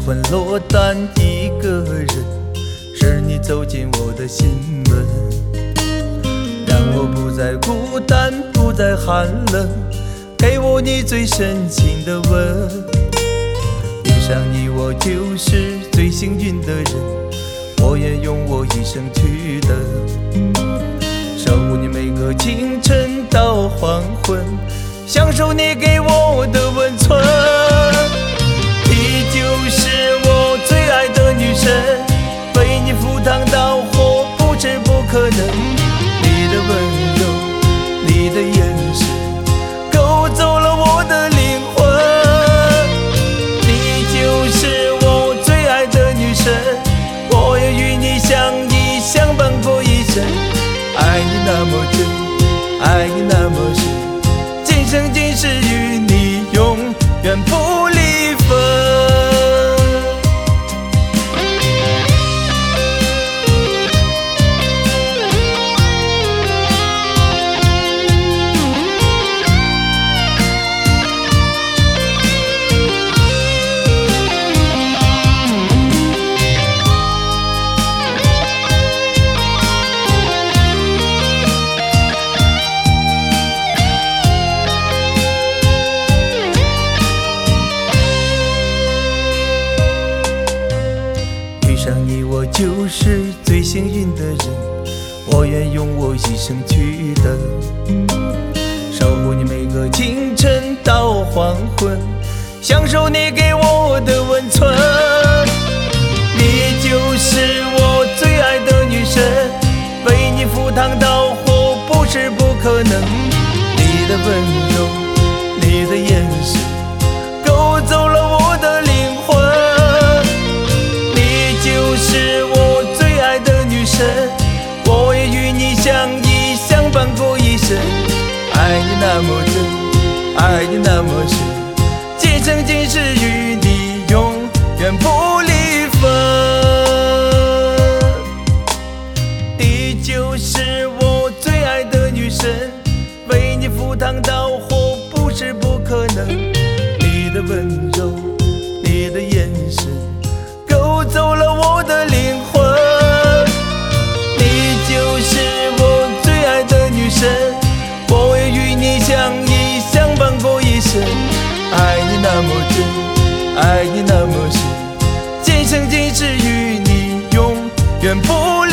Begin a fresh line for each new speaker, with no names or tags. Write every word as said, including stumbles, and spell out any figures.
魂落单一个人，是你走进我的心门，让我不再孤单，不再寒冷，给我你最深情的吻。遇上你我就是最幸运的人，我愿用我一生去等，守护你每个清晨到黄昏，享受你给我的温存。你就是我最爱的女神，为你赴汤蹈火不是不可能。你的温柔，你的眼神，勾走了我的灵魂。你就是我最爱的女神，我也与你相依相伴过一生。爱你那么真，爱你那么深，今生今世与你永远不离分。遇上你我就是最幸运的人，我愿用我一生去等，守护你每个清晨到黄昏，享受你给我的温存。你就是我最爱的女神，为你赴汤蹈火不是不可能。你的温柔，你的眼神，勾走了我的灵魂。就是我最爱的女神，我也与你相依相伴过一生。爱你那么真，爱你那么深，今生今世与你永远不离分。你就是我最爱的女神，为你赴汤蹈火不是不可能。你的温柔，你的眼神，勾走了我的灵魂。你就是我最爱的女神，我也与你相依相伴过一生。爱你那么真，爱你那么深，今生今世与你永远不离分。